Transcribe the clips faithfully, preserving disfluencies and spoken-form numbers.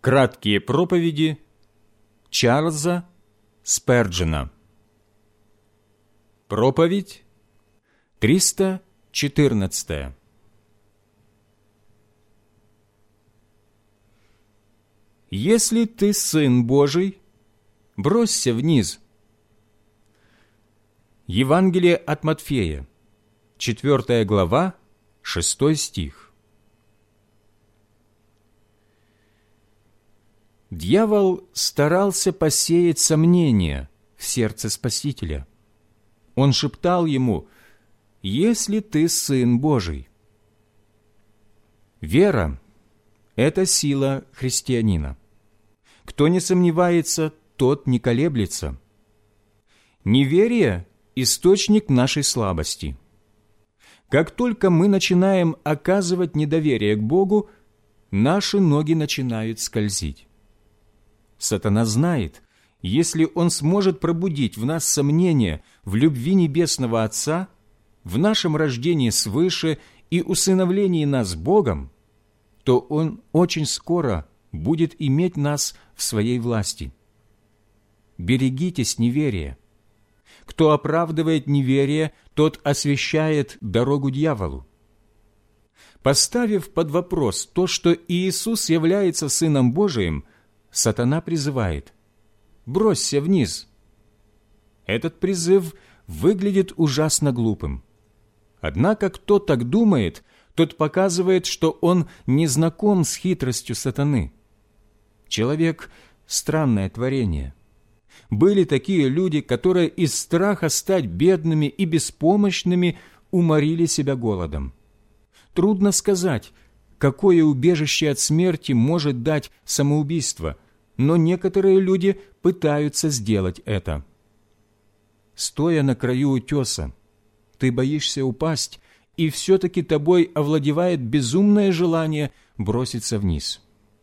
Краткие проповеди Чарльза Сперджена. Проповедь триста четырнадцатая. Если ты Сын Божий, бросься вниз. Евангелие от Матфея, четвёртая глава, шестой стих. Дьявол старался посеять сомнения в сердце Спасителя. Он шептал ему: «Если ты Сын Божий». Вера – это сила христианина. Кто не сомневается, тот не колеблется. Неверие – источник нашей слабости. Как только мы начинаем оказывать недоверие к Богу, наши ноги начинают скользить. Сатана знает, если он сможет пробудить в нас сомнения в любви Небесного Отца, в нашем рождении свыше и усыновлении нас Богом, то он очень скоро будет иметь нас в своей власти. Берегитесь неверия. Кто оправдывает неверие, тот освящает дорогу дьяволу. Поставив под вопрос то, что Иисус является Сыном Божиим, Сатана призывает: «Бросься вниз». Этот призыв выглядит ужасно глупым. Однако, кто так думает, тот показывает, что он не знаком с хитростью сатаны. Человек – странное творение. Были такие люди, которые из страха стать бедными и беспомощными уморили себя голодом. Трудно сказать, какое убежище от смерти может дать самоубийство, но некоторые люди пытаются сделать это. Стоя на краю утеса, ты боишься упасть, и все-таки тобой овладевает безумное желание броситься вниз.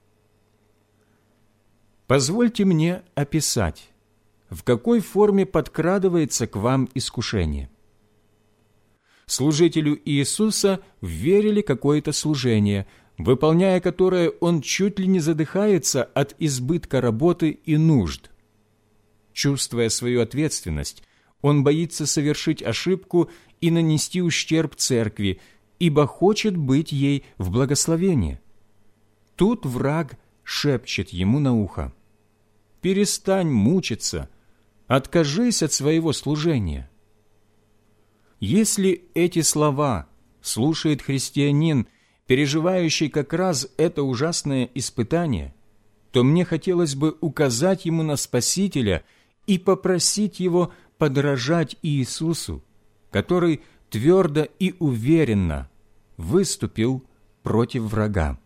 Позвольте мне описать, в какой форме подкрадывается к вам искушение. Служителю Иисуса верили какое-то служение, выполняя которое он чуть ли не задыхается от избытка работы и нужд. Чувствуя свою ответственность, он боится совершить ошибку и нанести ущерб церкви, ибо хочет быть ей в благословение. Тут враг шепчет ему на ухо: «Перестань мучиться, откажись от своего служения». Если эти слова слушает христианин, переживающий как раз это ужасное испытание, то мне хотелось бы указать ему на Спасителя и попросить его подражать Иисусу, который твердо и уверенно выступил против врага.